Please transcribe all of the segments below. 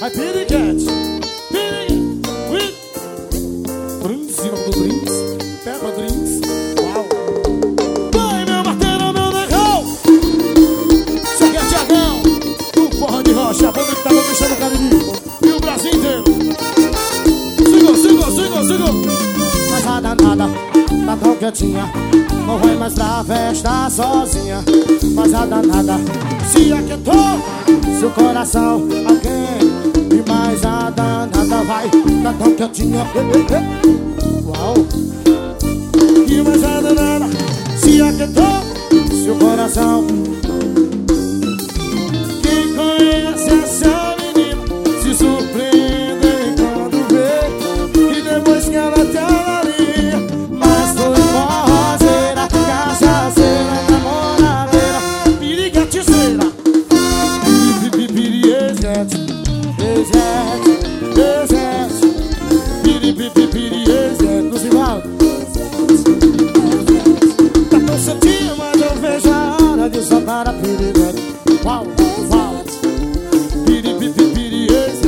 Vai piriguete, piriguete. Drinks, em nome do Drinks, Peppa Drinks. Uau. Vai, meu martelo, meu negão. Isso aqui é Tiagão, do Forró de Rocha, a banda que tá conquistando o Cariri e o Brasil inteiro. Siga. Mas a danada tá tão quietinha, não vai mais pra festa sozinha. Mas a danada se aquietou, seu coração alguém. E mais a danada vai, tá tão quietinha. Uau. E mais a danada se aquietou, seu coração. Quem conhece essa menina se surpreende quando vê. E depois que ela te alaria, mas foi forrozeira, cachaceira, namoradeira, piriguetezeira. Piriguete. Dos igual. Tá tão certinho, mas eu vejo a hora de soltar a piriguete. Uau. Piriguete.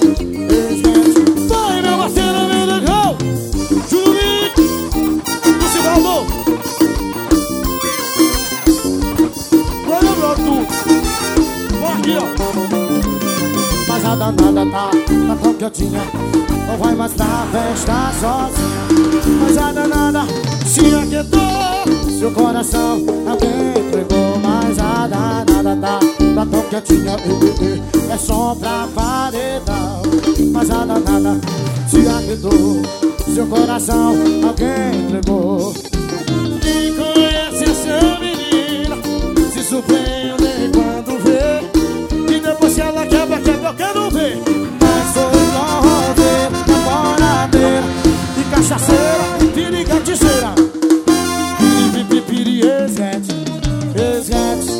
Vai, meu parceiro, meu negão. Júlio dos igual. Olha o broto. Aqui, ó. Mas a danada tá tão quietinha, não vai mais pra festa sozinha. Mas a danada se aquietou, seu coração alguém entregou. Mas a danada tá tão quietinha, é som pra paredão. Mas a danada se aquietou, seu coração alguém entregou. Quem conhece essa menina se surpreende quando vê. E depois que ela quebra, eu quero ver. Mas foi forrozeira, namoradeira e cachaceira, piriguetezeira. Piriguete.